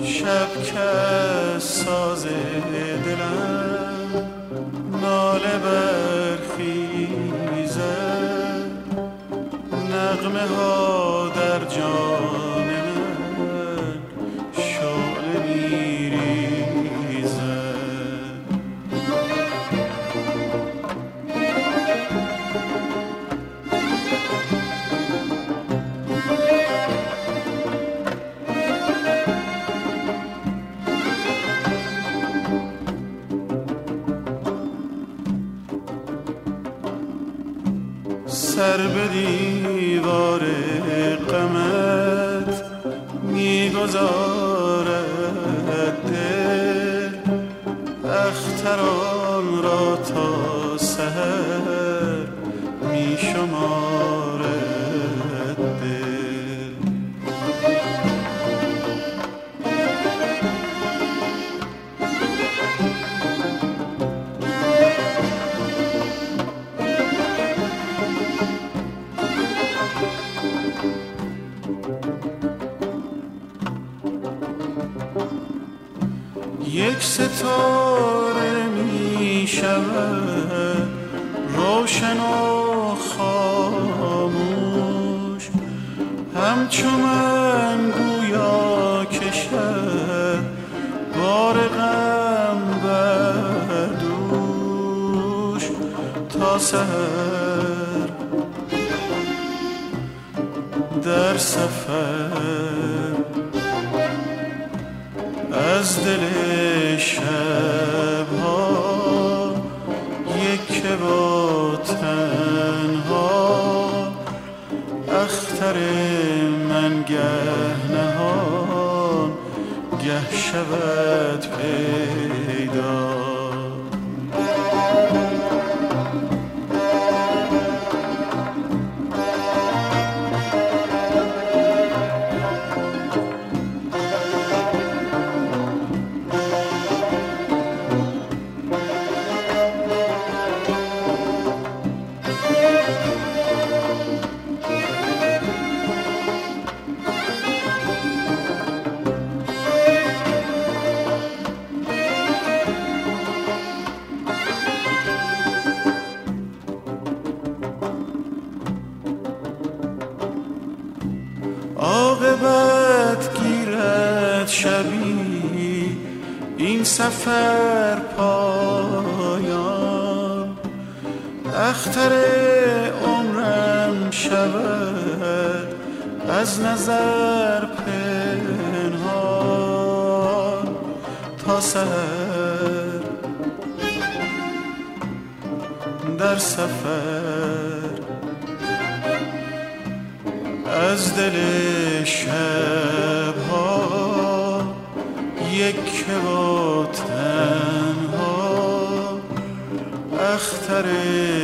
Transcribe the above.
شب که ساز دلم ناله برخیزه، نغمه ها در جان من شعله میریزه. سر به دیوار غمت میگذارد دل، اختران را تا سحر میشمارد دل. یک ستاره می شود روشن و خاموش، همچو من گویا کشد بار غم بر دوش تا سحر در سفر از دل شبها یک با تنها، اختر من گه نهان گه شود پیدا. عاقبت گیرد شبی این سفر پایان، اختر عمرم شود از نظر پنهان تا سحر در سفر از دل شبها یک با تنها، اختر